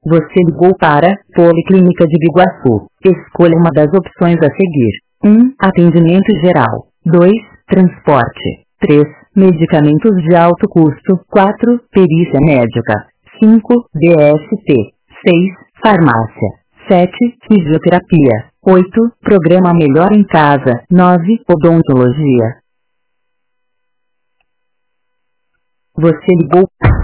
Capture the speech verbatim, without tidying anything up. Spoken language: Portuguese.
Você ligou para Policlínica de Biguaçu. Escolha uma das opções a seguir. um. Atendimento geral. dois. Transporte. três. Medicamentos de alto custo. quatro. Perícia médica. cinco. D S T. seis. Farmácia. sete. Fisioterapia. oito. Programa Melhor em Casa. nove. Odontologia. Você ligou